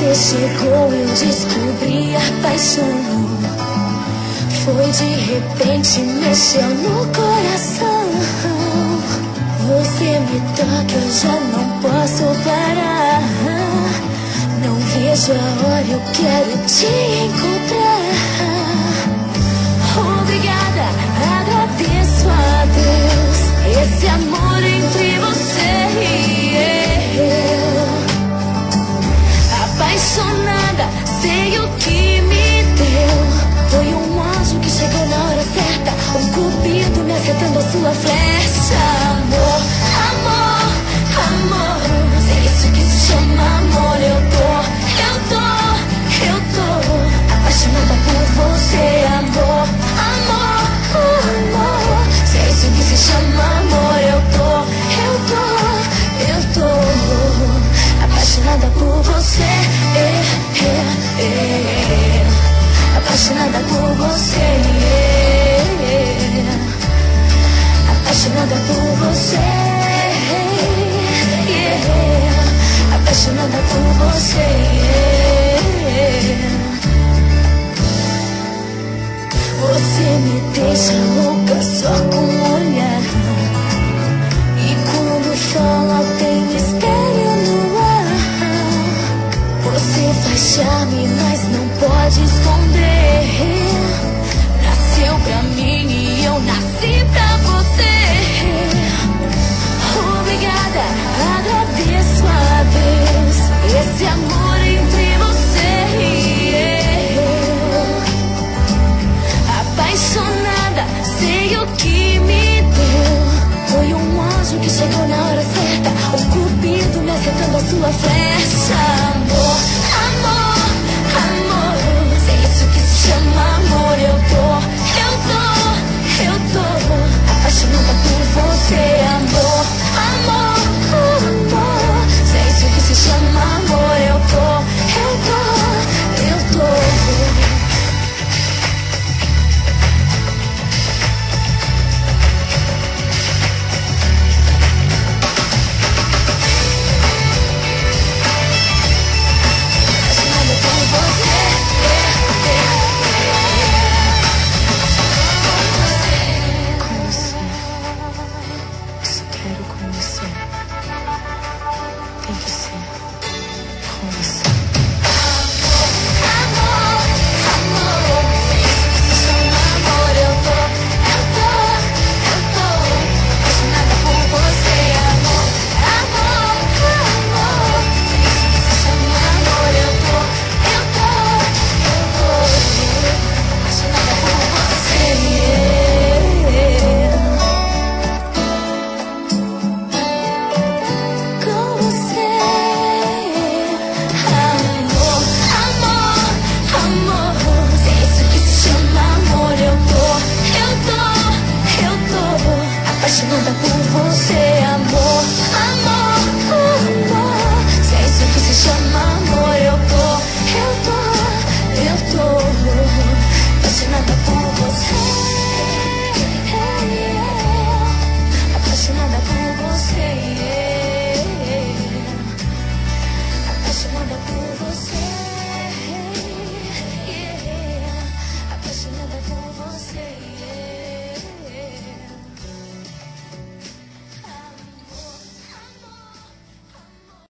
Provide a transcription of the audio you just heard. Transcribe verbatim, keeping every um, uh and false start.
você chegou, eu descobri a paixão. Foi de repente, mexeu no coração. Você me toca, eu já não posso parar. Não vejo a hora, eu quero te encontrar. Obrigada, agradeço a Deus esse amor entre você e eu. Apaixonada, sei o que me deu. Foi um anjo que chegou na hora certa, um cupido me acertando a sua flecha. Amor, amor, amor, é isso que se chama amor. Eu tô, eu tô, eu tô apaixonada por você. Amor, amor, amor, é isso que se chama amor. Eu tô, eu tô, eu tô apaixonada por você. É, é, é. Apaixonada por você, yeah. Apaixonada por você, yeah. Apaixonada por você, yeah. Você me deixa louca só com um olhar. E quando fala tem mistério no ar. Você faz charme, mas não pode esconder. Nasceu pra mim e eu nasci pra você. Obrigada, agradeço a Deus esse amor entre você e eu. Apaixonada, sei o que me deu. Foi um anjo que chegou na hora certa, um cupido me acertando a sua flecha.